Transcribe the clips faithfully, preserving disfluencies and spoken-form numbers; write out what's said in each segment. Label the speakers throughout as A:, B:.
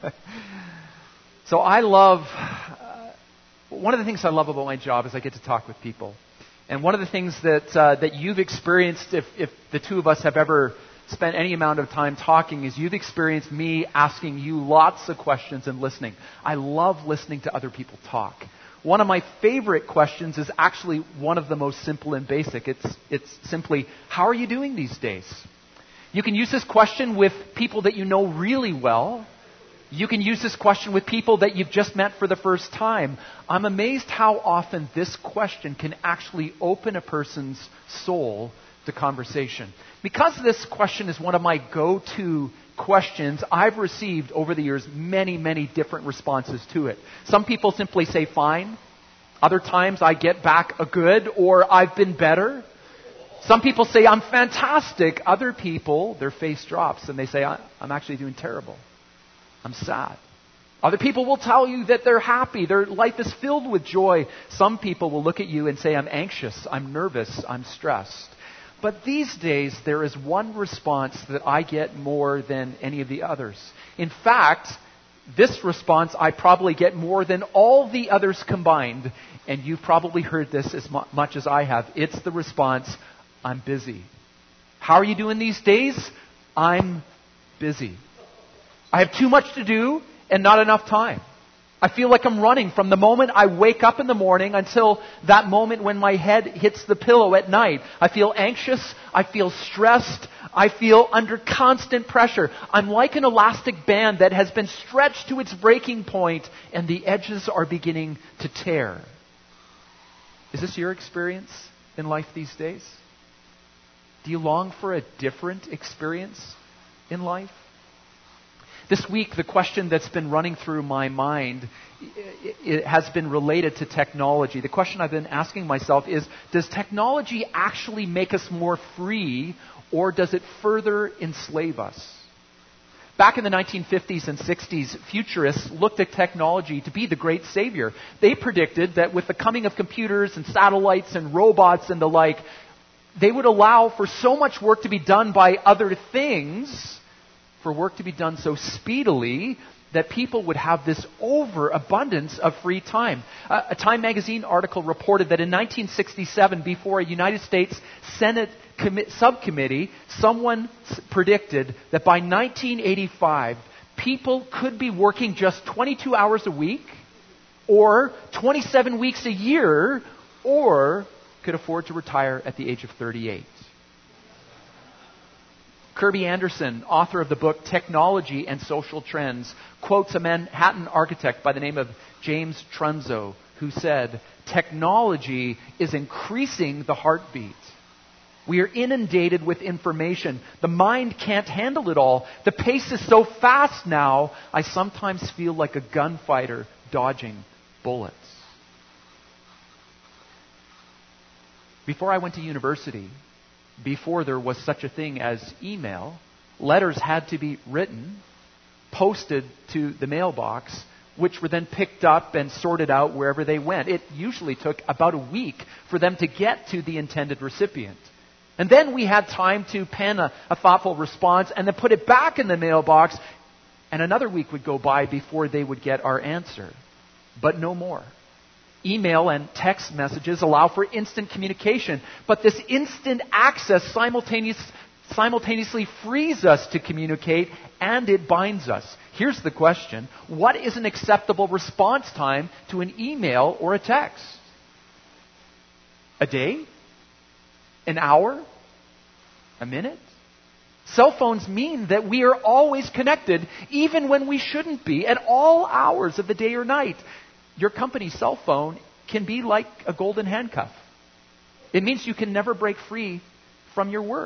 A: So I love, uh, one of the things I love about my job is I get to talk with people. And one of the things that uh, that you've experienced, if, if the two of us have ever spent any amount of time talking, is you've experienced me asking you lots of questions and listening. I love listening to other people talk. One of my favorite questions is actually one of the most simple and basic. It's, it's simply, how are you doing these days? You can use this question with people that you know really well. You can use this question with people that you've just met for the first time. I'm amazed how often this question can actually open a person's soul to conversation. Because this question is one of my go-to questions, I've received over the years many, many different responses to it. Some people simply say fine. Other times I get back a good or I've been better. Some people say I'm fantastic. Other people, their face drops and they say I'm actually doing terrible. I'm sad. Other people will tell you that they're happy. Their life is filled with joy. Some people will look at you and say, I'm anxious, I'm nervous, I'm stressed. But these days, there is one response that I get more than any of the others. In fact, this response I probably get more than all the others combined. And you've probably heard this as mu- much as I have. It's the response, I'm busy. How are you doing these days? I'm busy. I have too much to do and not enough time. I feel like I'm running from the moment I wake up in the morning until that moment when my head hits the pillow at night. I feel anxious. I feel stressed. I feel under constant pressure. I'm like an elastic band that has been stretched to its breaking point and the edges are beginning to tear. Is this your experience in life these days? Do you long for a different experience in life? This week, the question that's been running through my mind it has been related to technology. The question I've been asking myself is, does technology actually make us more free, or does it further enslave us? Back in the nineteen fifties and sixties, futurists looked at technology to be the great savior. They predicted that with the coming of computers and satellites and robots and the like, they would allow for so much work to be done by other things, for work to be done so speedily that people would have this overabundance of free time. Uh, a Time magazine article reported that in nineteen sixty-seven, before a United States Senate commi- subcommittee, someone s- predicted that by nineteen eighty-five, people could be working just twenty-two hours a week, or twenty-seven weeks a year, or could afford to retire at the age of thirty-eight. Kirby Anderson, author of the book Technology and Social Trends, quotes a Manhattan architect by the name of James Trunzo, who said, "Technology is increasing the heartbeat. We are inundated with information. The mind can't handle it all. The pace is so fast now, I sometimes feel like a gunfighter dodging bullets." Before I went to university, before there was such a thing as email, letters had to be written, posted to the mailbox, which were then picked up and sorted out wherever they went. It usually took about a week for them to get to the intended recipient. And then we had time to pen a, a thoughtful response and then put it back in the mailbox, and another week would go by before they would get our answer. But no more. Email and text messages allow for instant communication, but this instant access simultaneous, simultaneously frees us to communicate, and it binds us. Here's the question: what is an acceptable response time to an email or a text? A day? An hour? A minute? Cell phones mean that we are always connected, even when we shouldn't be, at all hours of the day or night. Your company's cell phone can be like a golden handcuff. It means you can never break free from your work.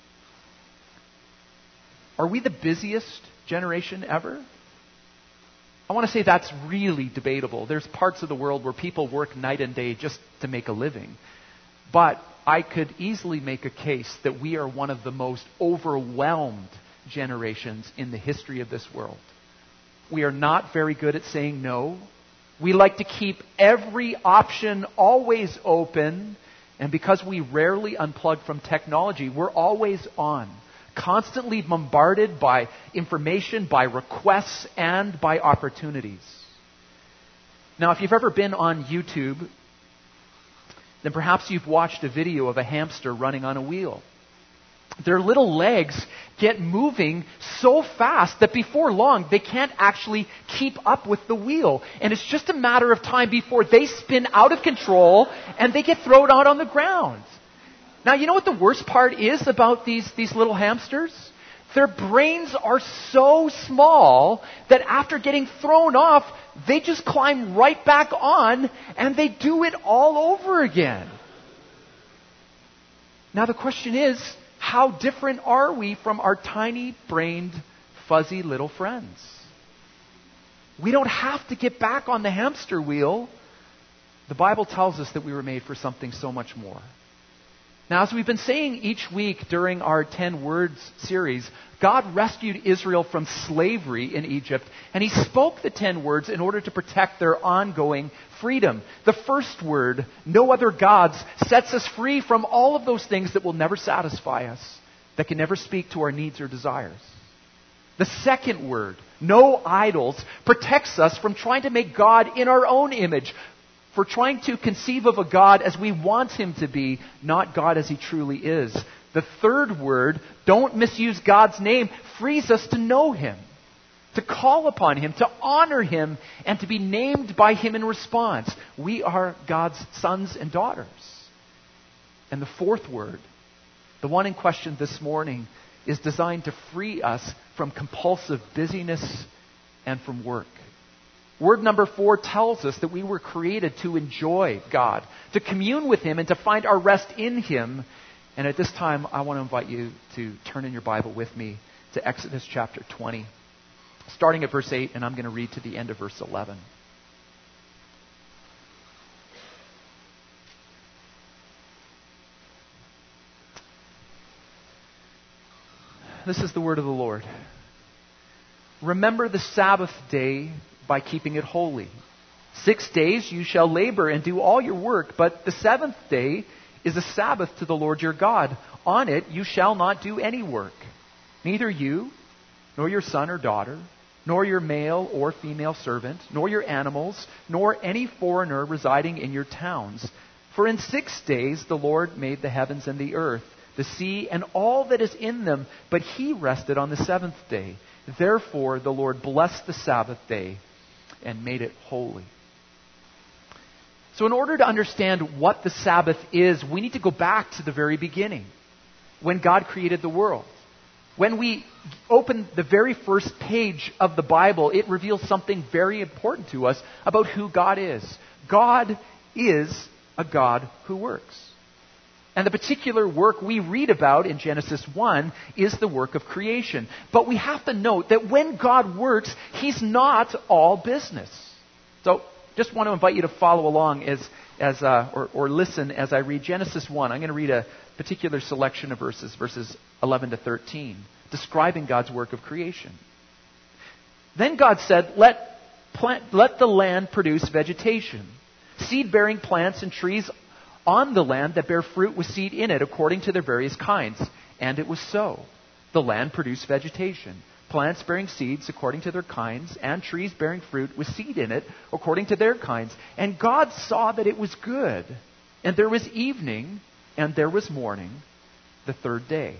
A: Are we the busiest generation ever? I want to say that's really debatable. There's parts of the world where people work night and day just to make a living. But I could easily make a case that we are one of the most overwhelmed generations in the history of this world. We are not very good at saying no. We like to keep every option always open. And because we rarely unplug from technology, we're always on. constantly bombarded by information, by requests, and by opportunities. Now, if you've ever been on YouTube, then perhaps you've watched a video of a hamster running on a wheel. Their little legs get moving so fast that before long they can't actually keep up with the wheel. And it's just a matter of time before they spin out of control and they get thrown out on the ground. Now, you know what the worst part is about these, these little hamsters? Their brains are so small that after getting thrown off, they just climb right back on and they do it all over again. Now the question is, how different are we from our tiny-brained, fuzzy little friends? We don't have to get back on the hamster wheel. The Bible tells us that we were made for something so much more. Now, as we've been saying each week during our ten Words series, God rescued Israel from slavery in Egypt, and He spoke the ten words in order to protect their ongoing freedom. The first word, no other gods, sets us free from all of those things that will never satisfy us, that can never speak to our needs or desires. The second word, no idols, protects us from trying to make God in our own image, for trying to conceive of a God as we want Him to be, not God as He truly is. The third word, don't misuse God's name, frees us to know Him, to call upon Him, to honor Him, and to be named by Him in response. We are God's sons and daughters. And the fourth word, the one in question this morning, is designed to free us from compulsive busyness and from work. Word number four tells us that we were created to enjoy God, to commune with Him, and to find our rest in Him. And at this time, I want to invite you to turn in your Bible with me to Exodus chapter twenty, starting at verse eight, and I'm going to read to the end of verse eleven. This is the word of the Lord. Remember the Sabbath day by keeping it holy. Six days you shall labor and do all your work, but the seventh day is a Sabbath to the Lord your God. On it you shall not do any work, neither you, nor your son or daughter, nor your male or female servant, nor your animals, nor any foreigner residing in your towns. For in six days the Lord made the heavens and the earth, the sea, and all that is in them, but He rested on the seventh day. Therefore the Lord blessed the Sabbath day and made it holy. So in order to understand what the Sabbath is, we need to go back to the very beginning, when God created the world. When we open the very first page of the Bible, it reveals something very important to us about who God is. God is a God who works. And the particular work we read about in Genesis one is the work of creation. But we have to note that when God works, He's not all business. So just want to invite you to follow along as, as uh, or, or listen as I read Genesis one. I'm going to read a particular selection of verses, verses eleven to thirteen, describing God's work of creation. Then God said, let, plant, let the land produce vegetation, seed-bearing plants and trees on the land that bear fruit with seed in it, according to their various kinds. And it was so. The land produced vegetation, plants bearing seeds according to their kinds, and trees bearing fruit with seed in it, according to their kinds. And God saw that it was good. And there was evening, and there was morning, the third day.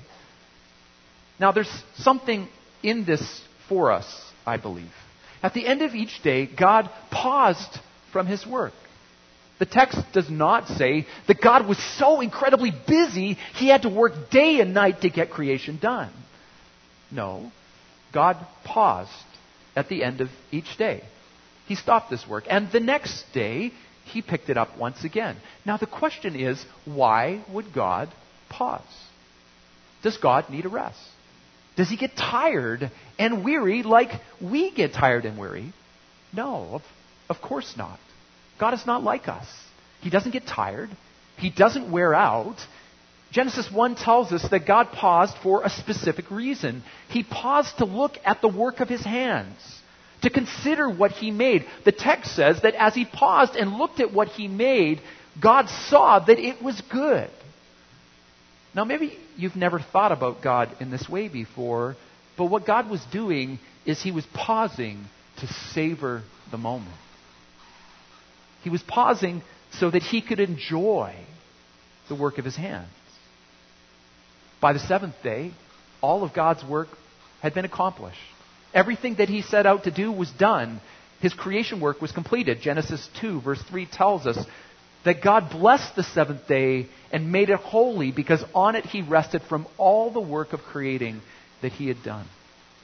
A: Now there's something in this for us, I believe. At the end of each day, God paused from His work. The text does not say that God was so incredibly busy, He had to work day and night to get creation done. No. God paused at the end of each day. He stopped this work. And the next day, He picked it up once again. Now the question is, why would God pause? Does God need a rest? Does He get tired and weary like we get tired and weary? No, of, of course not. God is not like us. He doesn't get tired. He doesn't wear out. Genesis one tells us that God paused for a specific reason. He paused to look at the work of His hands, to consider what He made. The text says that as He paused and looked at what He made, God saw that it was good. Now maybe you've never thought about God in this way before, but what God was doing is He was pausing to savor the moment. He was pausing so that He could enjoy the work of His hands. By the seventh day, all of God's work had been accomplished. Everything that He set out to do was done. His creation work was completed. Genesis two verse three tells us that God blessed the seventh day and made it holy because on it He rested from all the work of creating that He had done.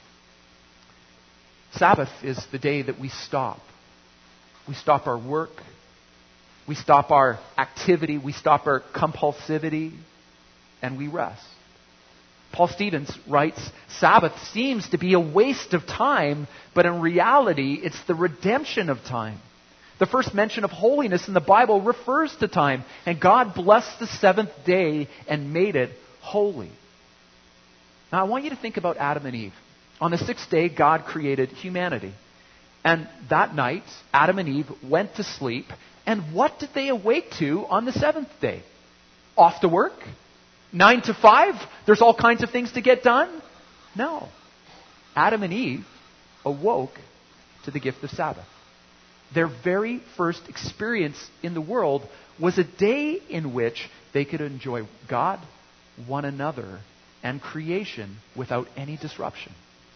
A: Sabbath is the day that we stop. We stop our work. We stop our activity. We stop our compulsivity. And we rest. Paul Stevens writes, Sabbath seems to be a waste of time, but in reality, it's the redemption of time. The first mention of holiness in the Bible refers to time, and God blessed the seventh day and made it holy. Now, I want you to think about Adam and Eve. On the sixth day, God created humanity. And that night, Adam and Eve went to sleep, and what did they awake to on the seventh day? Off to work? Nine to five? There's all kinds of things to get done? No. Adam and Eve awoke to the gift of Sabbath. Their very first experience in the world was a day in which they could enjoy God, one another, and creation without any disruption.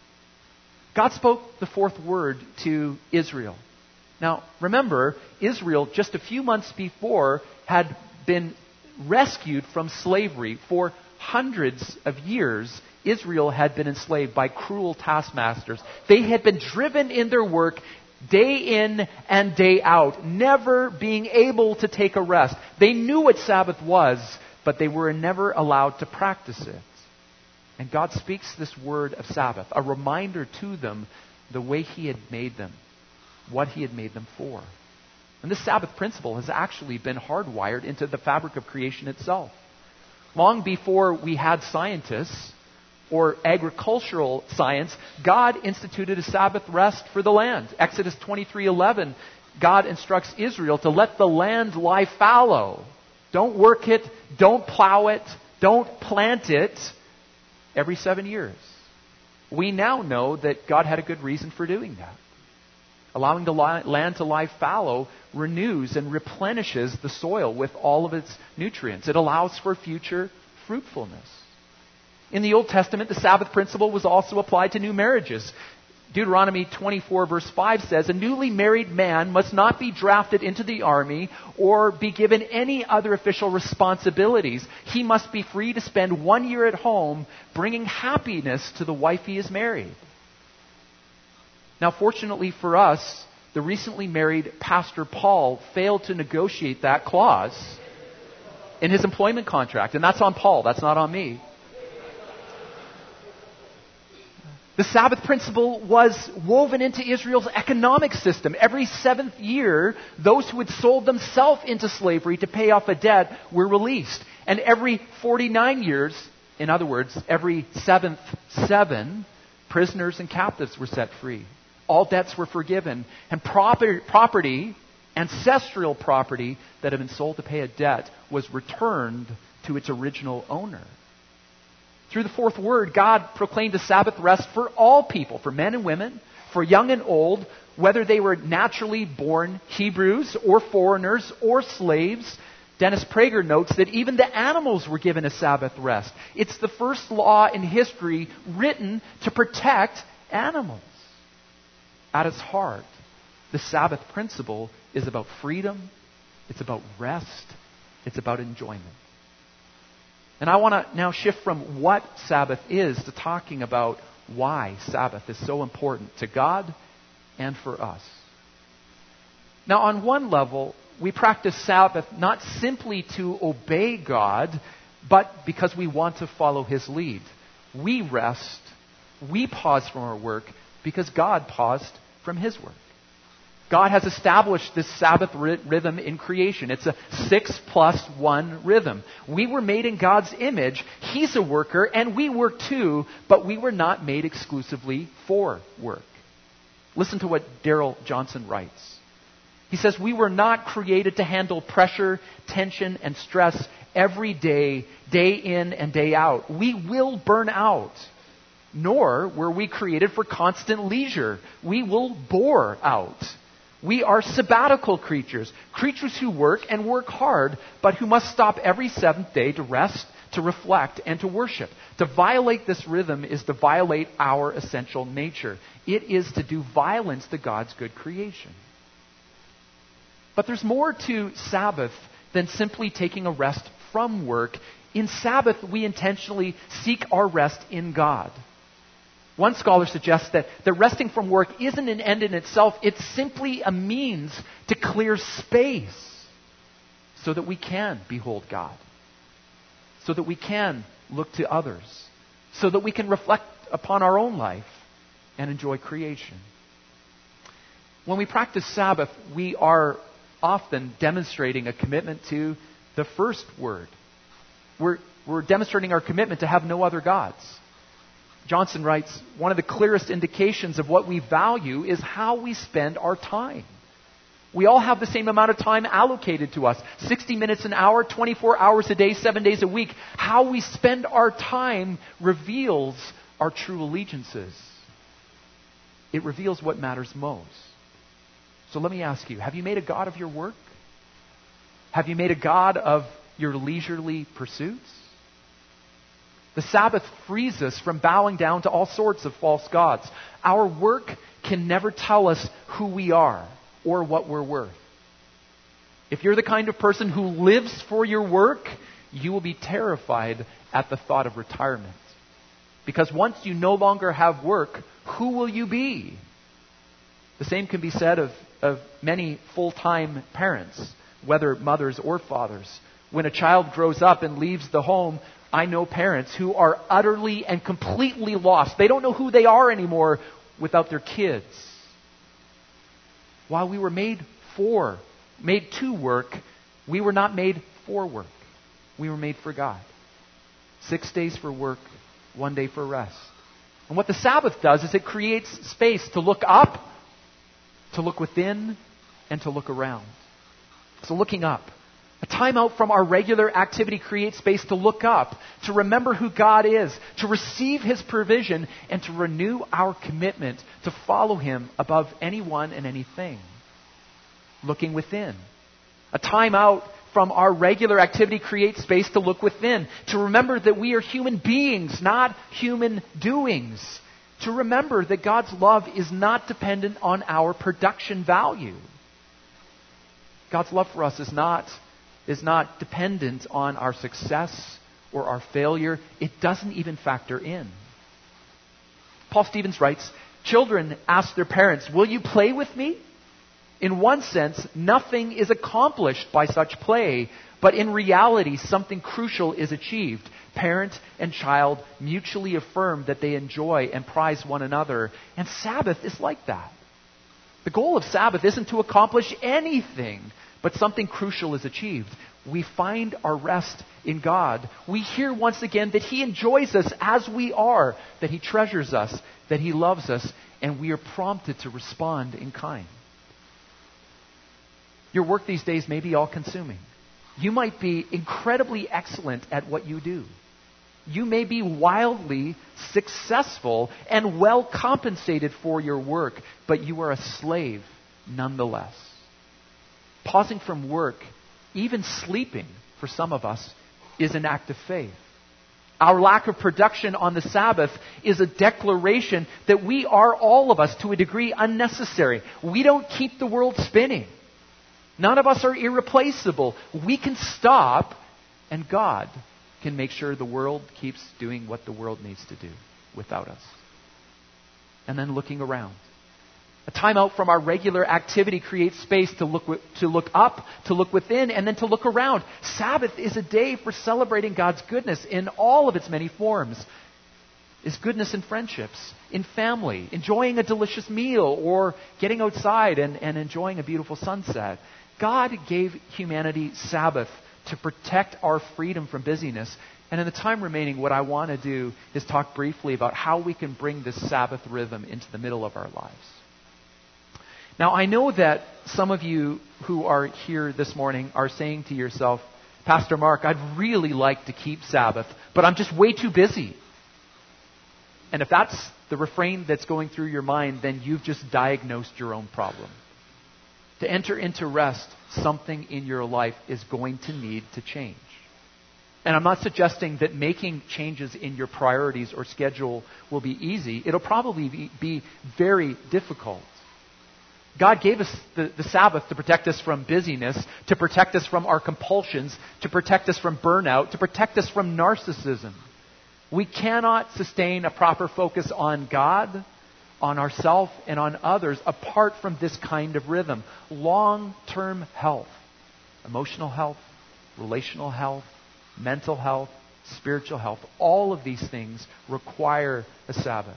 A: God spoke the fourth word to Israel. Now, remember, Israel, just a few months before, had been rescued from slavery. For hundreds of years, Israel had been enslaved by cruel taskmasters. They had been driven in their work day in and day out, never being able to take a rest. They knew what Sabbath was, but they were never allowed to practice it. And God speaks this word of Sabbath, a reminder to them the way He had made them, what He had made them for. And this Sabbath principle has actually been hardwired into the fabric of creation itself. Long before we had scientists or agricultural science, God instituted a Sabbath rest for the land. Exodus twenty-three eleven, God instructs Israel to let the land lie fallow. Don't work it, don't plow it, don't plant it every seven years. We now know that God had a good reason for doing that. Allowing the land to lie fallow renews and replenishes the soil with all of its nutrients. It allows for future fruitfulness. In the Old Testament, the Sabbath principle was also applied to new marriages. Deuteronomy twenty-four verse five says, a newly married man must not be drafted into the army or be given any other official responsibilities. He must be free to spend one year at home, bringing happiness to the wife he is married. Now, fortunately for us, the recently married Pastor Paul failed to negotiate that clause in his employment contract. And that's on Paul. That's not on me. The Sabbath principle was woven into Israel's economic system. Every seventh year, those who had sold themselves into slavery to pay off a debt were released. And every forty-nine years, in other words, every seventh seven, prisoners and captives were set free. All debts were forgiven, and property, property, ancestral property that had been sold to pay a debt was returned to its original owner. Through the fourth word, God proclaimed a Sabbath rest for all people, for men and women, for young and old, whether they were naturally born Hebrews or foreigners or slaves. Dennis Prager notes that even the animals were given a Sabbath rest. It's the first law in history written to protect animals. At its heart, the Sabbath principle is about freedom, it's about rest, it's about enjoyment. And I want to now shift from what Sabbath is to talking about why Sabbath is so important to God and for us. Now, on one level, we practice Sabbath not simply to obey God, but because we want to follow His lead. We rest, we pause from our work, because God paused from His work. God has established this Sabbath rhythm in creation. It's a six plus one rhythm. We were made in God's image. He's a worker, and we work too, but we were not made exclusively for work. Listen to what Darrell Johnson writes. He says, we were not created to handle pressure, tension, and stress every day, day in and day out. We will burn out. Nor were we created for constant leisure. We will bore out. We are sabbatical creatures, creatures who work and work hard, but who must stop every seventh day to rest, to reflect, and to worship. To violate this rhythm is to violate our essential nature. It is to do violence to God's good creation. But there's more to Sabbath than simply taking a rest from work. In Sabbath, we intentionally seek our rest in God. One scholar suggests that, that resting from work isn't an end in itself. It's simply a means to clear space so that we can behold God, so that we can look to others, so that we can reflect upon our own life and enjoy creation. When we practice Sabbath, we are often demonstrating a commitment to the first word. We're, we're demonstrating our commitment to have no other gods. Johnson writes, one of the clearest indications of what we value is how we spend our time. We all have the same amount of time allocated to us. sixty minutes an hour, twenty-four hours a day, seven days a week. How we spend our time reveals our true allegiances. It reveals what matters most. So let me ask you, have you made a god of your work? Have you made a god of your leisurely pursuits? The Sabbath frees us from bowing down to all sorts of false gods. Our work can never tell us who we are or what we're worth. If you're the kind of person who lives for your work, you will be terrified at the thought of retirement. Because once you no longer have work, who will you be? The same can be said of, of many full-time parents, whether mothers or fathers. When a child grows up and leaves the home, I know parents who are utterly and completely lost. They don't know who they are anymore without their kids. While we were made for, made to work, we were not made for work. We were made for God. Six days for work, one day for rest. And what the Sabbath does is it creates space to look up, to look within, and to look around. So looking up. A time out from our regular activity creates space to look up, to remember who God is, to receive His provision, and to renew our commitment to follow Him above anyone and anything. Looking within. A time out from our regular activity creates space to look within, to remember that we are human beings, not human doings. To remember that God's love is not dependent on our production value. God's love for us is not is not dependent on our success or our failure. It doesn't even factor in. Paul Stevens writes, children ask their parents, will you play with me? In one sense, nothing is accomplished by such play, but in reality, something crucial is achieved. Parent and child mutually affirm that they enjoy and prize one another. And Sabbath is like that. The goal of Sabbath isn't to accomplish anything, but something crucial is achieved. We find our rest in God. We hear once again that He enjoys us as we are, that He treasures us, that He loves us, and we are prompted to respond in kind. Your work these days may be all-consuming. You might be incredibly excellent at what you do. You may be wildly successful and well compensated for your work, but you are a slave nonetheless. Pausing from work, even sleeping for some of us, is an act of faith. Our lack of production on the Sabbath is a declaration that we are, all of us, to a degree, unnecessary. We don't keep the world spinning. None of us are irreplaceable. We can stop, and God can make sure the world keeps doing what the world needs to do without us. And then looking around. A time out from our regular activity creates space to look to look up, to look within, and then to look around. Sabbath is a day for celebrating God's goodness in all of its many forms. Is goodness in friendships, in family, enjoying a delicious meal, or getting outside and, and enjoying a beautiful sunset. God gave humanity Sabbath to protect our freedom from busyness. And in the time remaining, what I want to do is talk briefly about how we can bring this Sabbath rhythm into the middle of our lives. Now, I know that some of you who are here this morning are saying to yourself, Pastor Mark, I'd really like to keep Sabbath, but I'm just way too busy. And if that's the refrain that's going through your mind, then you've just diagnosed your own problem. To enter into rest, something in your life is going to need to change. And I'm not suggesting that making changes in your priorities or schedule will be easy. It'll probably be, be very difficult. God gave us the, the Sabbath to protect us from busyness, to protect us from our compulsions, to protect us from burnout, to protect us from narcissism. We cannot sustain a proper focus on God, on ourselves, and on others apart from this kind of rhythm. Long-term health, emotional health, relational health, mental health, spiritual health, all of these things require a Sabbath.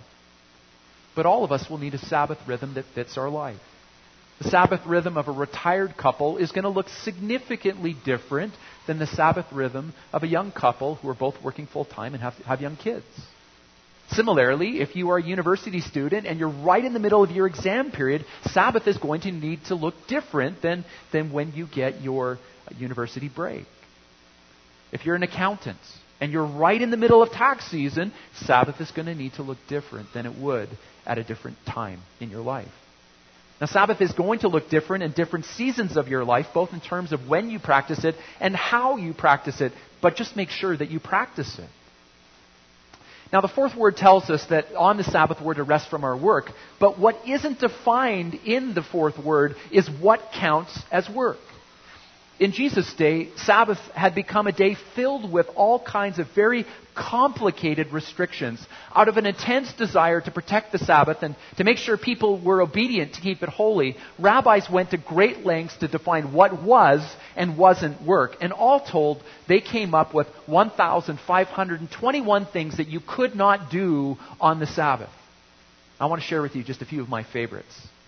A: But all of us will need a Sabbath rhythm that fits our life. The Sabbath rhythm of a retired couple is going to look significantly different than the Sabbath rhythm of a young couple who are both working full-time and have, have young kids. Similarly, if you are a university student and you're right in the middle of your exam period, Sabbath is going to need to look different than, than when you get your university break. If you're an accountant and you're right in the middle of tax season, Sabbath is going to need to look different than it would at a different time in your life. Now, Sabbath is going to look different in different seasons of your life, both in terms of when you practice it and how you practice it, but just make sure that you practice it. Now, the fourth word tells us that on the Sabbath we're to rest from our work, but what isn't defined in the fourth word is what counts as work. In Jesus' day, Sabbath had become a day filled with all kinds of very complicated restrictions. Out of an intense desire to protect the Sabbath and to make sure people were obedient to keep it holy, rabbis went to great lengths to define what was and wasn't work. And all told, they came up with one thousand five hundred twenty-one things that you could not do on the Sabbath. I want to share with you just a few of my favorites.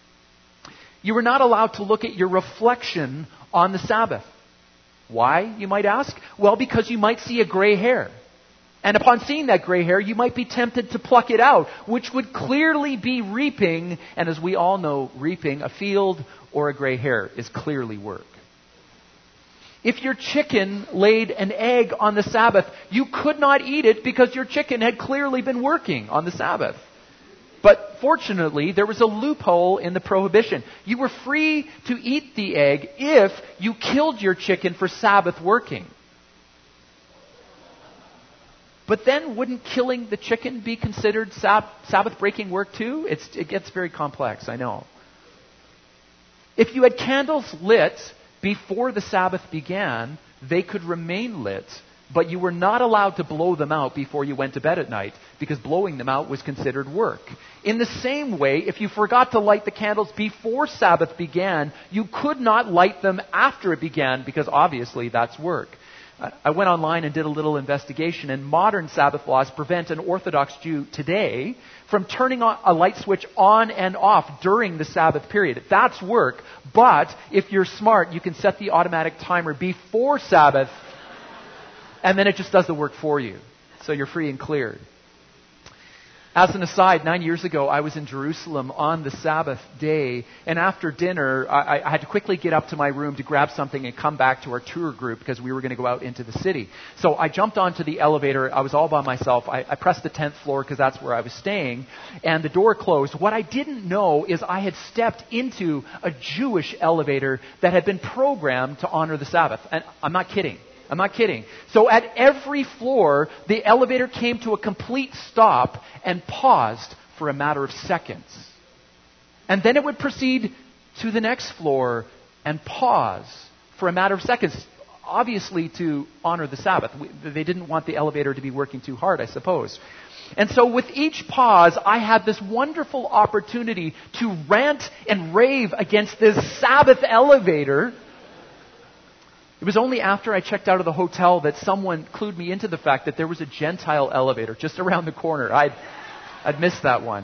A: You were not allowed to look at your reflection on the Sabbath. Why, you might ask? Well, because you might see a gray hair. And upon seeing that gray hair, you might be tempted to pluck it out, which would clearly be reaping. And as we all know, reaping a field or a gray hair is clearly work. If your chicken laid an egg on the Sabbath, you could not eat it because your chicken had clearly been working on the Sabbath. But fortunately, there was a loophole in the prohibition. You were free to eat the egg if you killed your chicken for Sabbath working. But then wouldn't killing the chicken be considered sab- Sabbath-breaking work too? It's, it gets very complex, I know. If you had candles lit before the Sabbath began, they could remain lit. But you were not allowed to blow them out before you went to bed at night, because blowing them out was considered work. In the same way, if you forgot to light the candles before Sabbath began, you could not light them after it began, because obviously that's work. I went online and did a little investigation, and modern Sabbath laws prevent an Orthodox Jew today from turning on a light switch on and off during the Sabbath period. That's work, but if you're smart, you can set the automatic timer before Sabbath, and then it just does the work for you. So you're free and cleared. As an aside, nine years ago, I was in Jerusalem on the Sabbath day. And after dinner, I, I had to quickly get up to my room to grab something and come back to our tour group because we were going to go out into the city. So I jumped onto the elevator. I was all by myself. I, I pressed the tenth floor because that's where I was staying. And the door closed. What I didn't know is I had stepped into a Jewish elevator that had been programmed to honor the Sabbath. And I'm not kidding. I'm not kidding. So at every floor, the elevator came to a complete stop and paused for a matter of seconds. And then it would proceed to the next floor and pause for a matter of seconds, obviously to honor the Sabbath. They didn't want the elevator to be working too hard, I suppose. And so with each pause, I had this wonderful opportunity to rant and rave against this Sabbath elevator. It was only after I checked out of the hotel that someone clued me into the fact that there was a Gentile elevator just around the corner. I'd, I'd missed that one.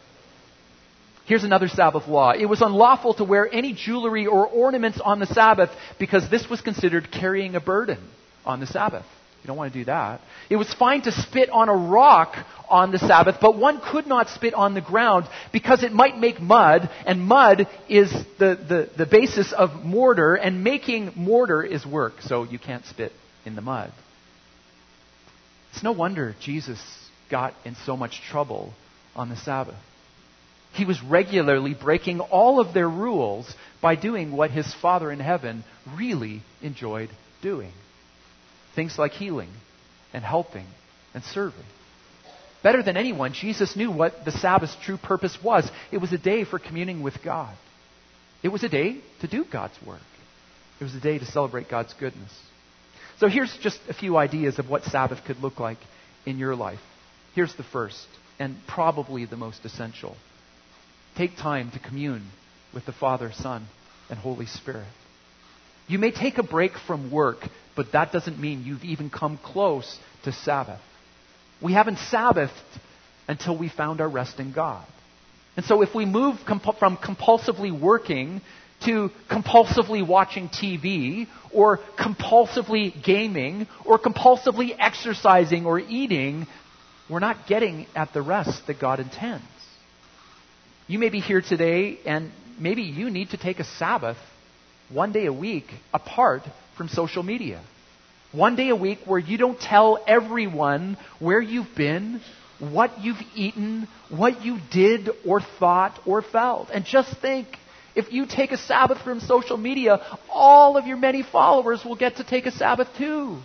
A: Here's another Sabbath law. It was unlawful to wear any jewelry or ornaments on the Sabbath because this was considered carrying a burden on the Sabbath. You don't want to do that. It was fine to spit on a rock on the Sabbath, but one could not spit on the ground because it might make mud, and mud is the, the, the basis of mortar, and making mortar is work, so you can't spit in the mud. It's no wonder Jesus got in so much trouble on the Sabbath. He was regularly breaking all of their rules by doing what his Father in heaven really enjoyed doing. Things like healing and helping and serving. Better than anyone, Jesus knew what the Sabbath's true purpose was. It was a day for communing with God. It was a day to do God's work. It was a day to celebrate God's goodness. So here's just a few ideas of what Sabbath could look like in your life. Here's the first, and probably the most essential. Take time to commune with the Father, Son, and Holy Spirit. You may take a break from work, but that doesn't mean you've even come close to Sabbath. We haven't Sabbathed until we found our rest in God. And so if we move comp- from compulsively working to compulsively watching T V, or compulsively gaming, or compulsively exercising or eating, we're not getting at the rest that God intends. You may be here today, and maybe you need to take a Sabbath one day a week apart from social media. One day a week where you don't tell everyone where you've been, what you've eaten, what you did or thought or felt. And just think, if you take a Sabbath from social media, all of your many followers will get to take a Sabbath too.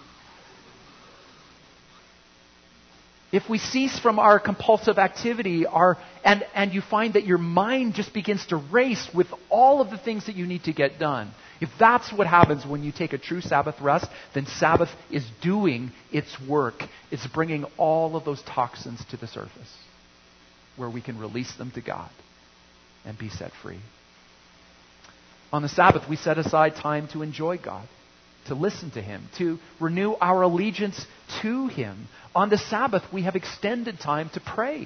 A: If we cease from our compulsive activity, our, and, and you find that your mind just begins to race with all of the things that you need to get done, if that's what happens when you take a true Sabbath rest, then Sabbath is doing its work. It's bringing all of those toxins to the surface where we can release them to God and be set free. On the Sabbath, we set aside time to enjoy God, to listen to Him, to renew our allegiance to Him. On the Sabbath, we have extended time to pray,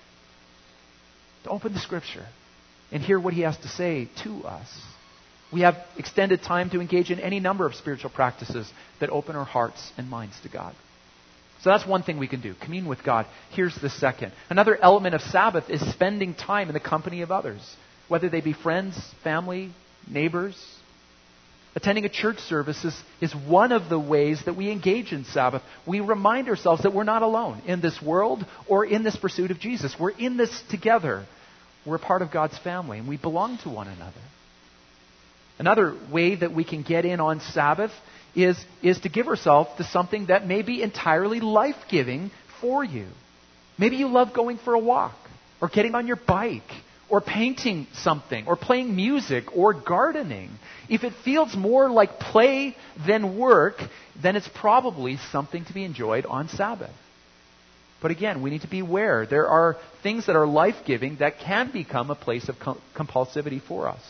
A: to open the Scripture and hear what He has to say to us. We have extended time to engage in any number of spiritual practices that open our hearts and minds to God. So that's one thing we can do, commune with God. Here's the second. Another element of Sabbath is spending time in the company of others, whether they be friends, family, neighbors. Attending a church service is, is one of the ways that we engage in Sabbath. We remind ourselves that we're not alone in this world or in this pursuit of Jesus. We're in this together. We're a part of God's family, and we belong to one another. Another way that we can get in on Sabbath is, is to give ourselves to something that may be entirely life-giving for you. Maybe you love going for a walk, or getting on your bike, or painting something, or playing music, or gardening. If it feels more like play than work, then it's probably something to be enjoyed on Sabbath. But again, we need to be aware. There are things that are life-giving that can become a place of com- compulsivity for us.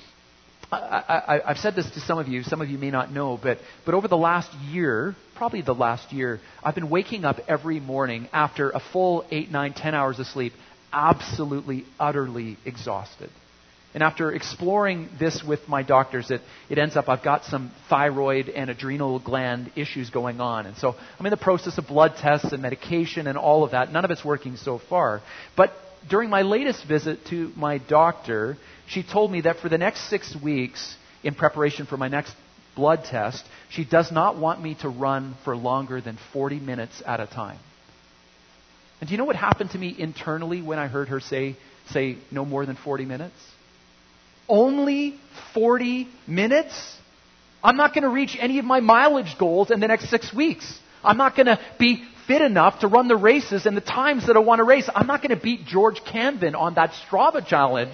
A: I, I, I've said this to some of you. Some of you may not know, but, but over the last year, probably the last year, I've been waking up every morning after a full eight, nine, ten hours of sleep, absolutely, utterly exhausted. And after exploring this with my doctors, it, it ends up I've got some thyroid and adrenal gland issues going on. And so I'm in the process of blood tests and medication and all of that. None of it's working so far. But during my latest visit to my doctor, she told me that for the next six weeks, in preparation for my next blood test, she does not want me to run for longer than forty minutes at a time. And do you know what happened to me internally when I heard her say, say no more than forty minutes? Only forty minutes? I'm not going to reach any of my mileage goals in the next six weeks. I'm not going to be fit enough to run the races and the times that I want to race. I'm not going to beat George Canvin on that Strava challenge.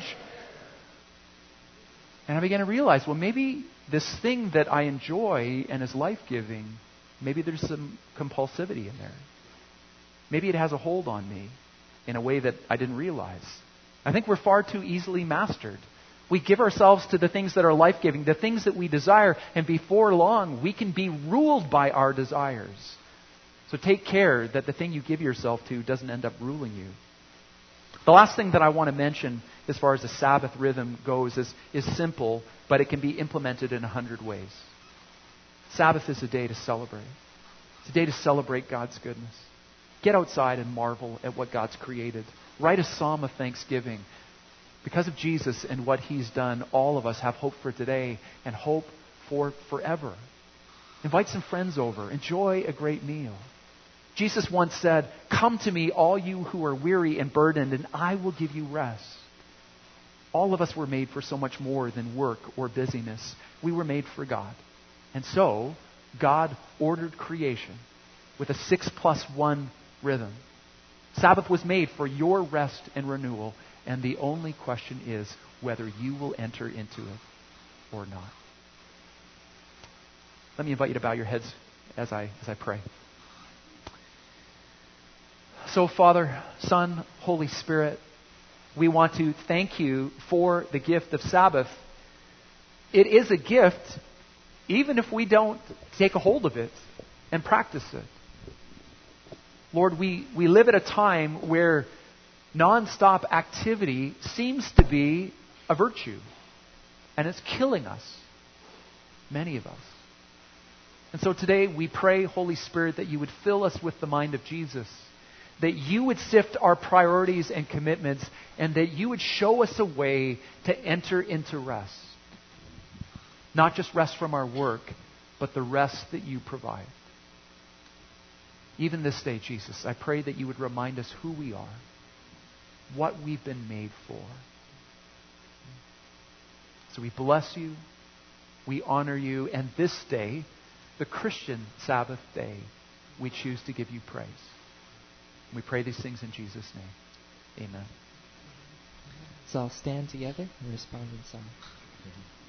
A: And I began to realize, well, maybe this thing that I enjoy and is life-giving, maybe there's some compulsivity in there. Maybe it has a hold on me in a way that I didn't realize. I think we're far too easily mastered. We give ourselves to the things that are life-giving, the things that we desire, and before long, we can be ruled by our desires. So take care that the thing you give yourself to doesn't end up ruling you. The last thing that I want to mention as far as the Sabbath rhythm goes is, is simple, but it can be implemented in a hundred ways. Sabbath is a day to celebrate. It's a day to celebrate God's goodness. Get outside and marvel at what God's created. Write a psalm of thanksgiving. Because of Jesus and what He's done, all of us have hope for today and hope for forever. Invite some friends over. Enjoy a great meal. Jesus once said, "Come to me, all you who are weary and burdened, and I will give you rest." All of us were made for so much more than work or busyness. We were made for God. And so, God ordered creation with a six plus one rhythm. Sabbath was made for your rest and renewal, and the only question is whether you will enter into it or not. Let me invite you to bow your heads as I as I pray. So, Father, Son, Holy Spirit, we want to thank you for the gift of Sabbath. It is a gift, even if we don't take a hold of it and practice it. Lord, we, we live at a time where nonstop activity seems to be a virtue. And it's killing us, many of us. And so today we pray, Holy Spirit, that you would fill us with the mind of Jesus, that you would sift our priorities and commitments, and that you would show us a way to enter into rest. Not just rest from our work, but the rest that you provide. Even this day, Jesus, I pray that you would remind us who we are, what we've been made for. So we bless you, we honor you, and this day, the Christian Sabbath day, we choose to give you praise. We pray these things in Jesus' name. Amen.
B: So I'll stand together and respond in song.